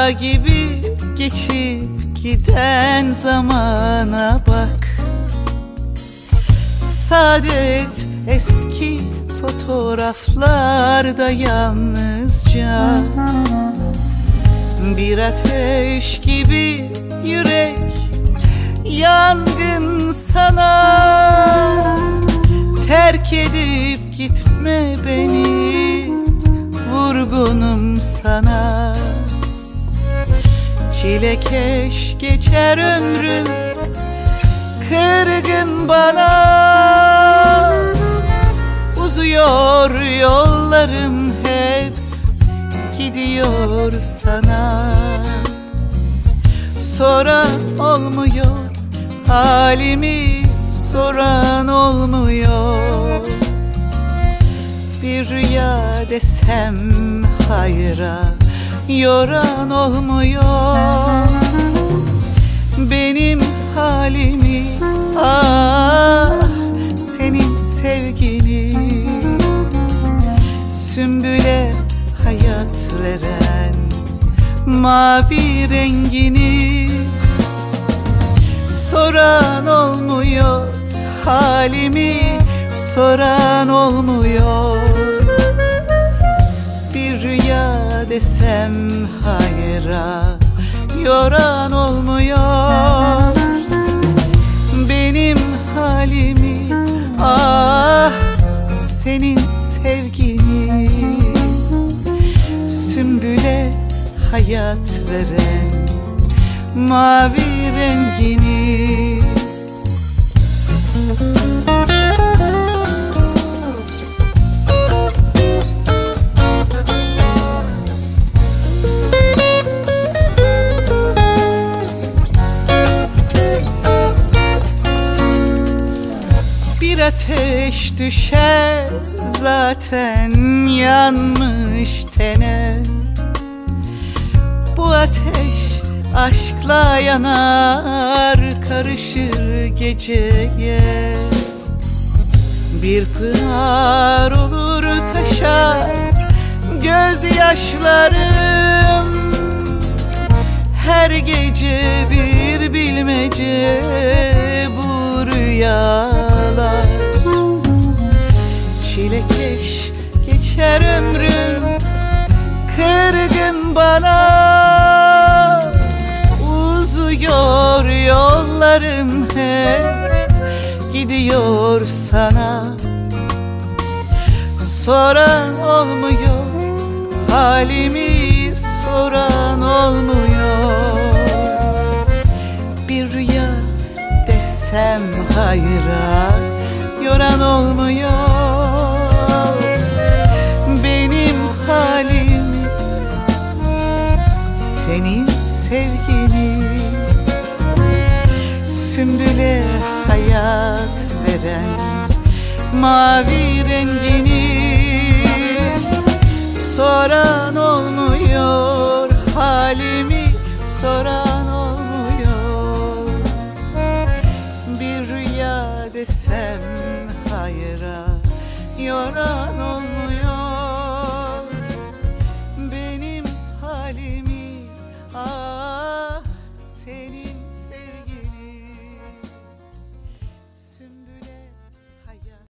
rüya gibi geçip giden zamana bak. Saadet eski fotoğraflarda yalnızca. Bir ateş gibi yürek yangın sana. Terk edip gitme beni, vurgunum sana. Çilekeş geçer ömrüm, kırgın bana. Uzuyor yollarım, hep gidiyor sana. Soran olmuyor halimi, soran olmuyor. Bir rüya desem hayra, yoran olmuyor. Benim halimi, ah senin sevgini, sümbüle hayat veren mavi rengini. Soran olmuyor halimi, soran olmuyor. Bir rüya desem hayra, yoran olmuyor. Benim halimi, ah senin sevgini, sümbüle hayat veren mavi rengini. Bir ateş düşer zaten yanmış tene. Bu ateş aşkla yanar, karışır geceye. Bir pınar olur taşar gözyaşlarım. Her gece bir bilmece bu rüyalar. Çilekeş geçer ömrüm, kırgın bana. Uzuyor yollarım, hep gidiyor sana. Soran olmuyor halimi, soran olmuyor. Bir rüya desem hayra, yoran olmuyor. Benim halimi, senin sevgini, sümbüle hayat veren mavi rengini. Soran olmuyor halimi, soran olmuyor. Bir rüya desem hayra, yoran olmuyor. Benim halimi, ah